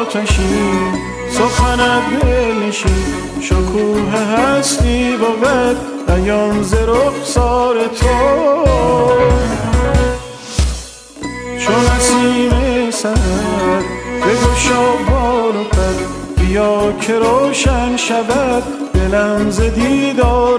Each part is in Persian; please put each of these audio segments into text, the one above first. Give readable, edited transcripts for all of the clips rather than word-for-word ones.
آتشی سخنت دلنشین شکوه هستی بود بیان ز رخسار تو چون نسیم سحر بگشا بال و پر بیا که روشن شود دلم ز دیدار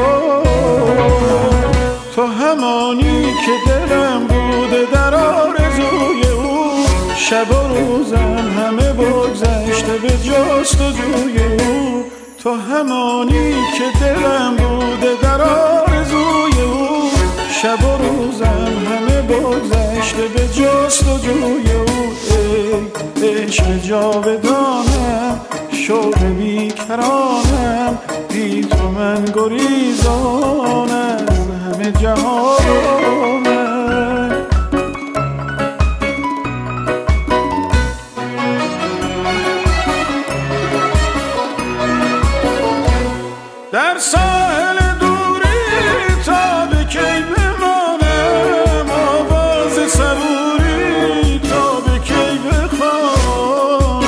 تو همانی که دلم بوده در آرزوی او شب و روزم همه بگذشته به جستجوی او تو همانی که دلم بوده در آرزوی او شب و روزم همه بگذشته به جستجوی او ای عشق جاودانم شوق بیکرانم بی تو من گریزان از همه جهانم در ساحل دوری تا به کی بمانم آواز صبوری تا به کی بخوانم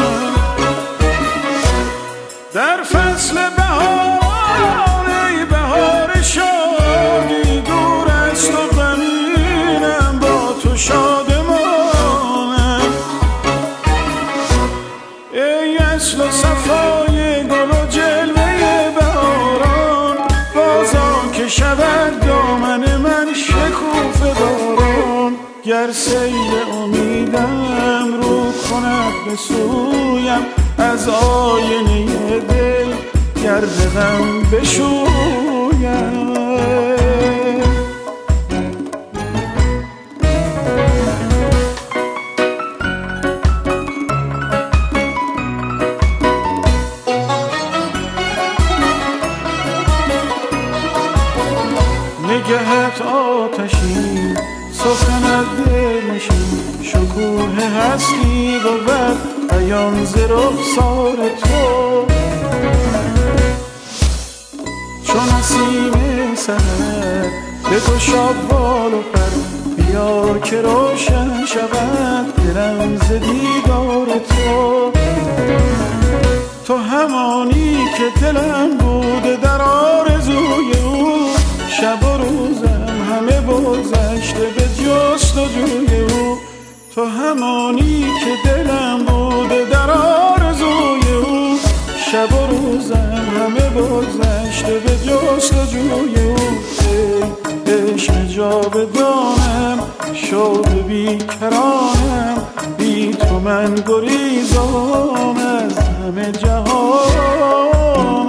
در فصل بهار ای بهار شادی دور از تو غمینم با تو شادمانم ای اصل و صفای گل و جلوه شود دامن من شکوفه باران گر سیل امیدم رو کند به سویم از آینه دل گر به غم بشویم نگهت آتشی سخنت دلنشین شکوه هستی بود بیان ز رخسار تو چون نسیم سحر بگشا بال و پر بیا که روشن شود دلم ز دیدار تو همانی که دلم بوده در آرزوی او شب و روزم همه بگذشته به جستجوی او تو همانی که دلم بوده در آرزوی او شب و روزم همه بگذشته به جستجوی او ای عشق جاودانم شوق بیکرانم بی تو من گریزان از همه جهان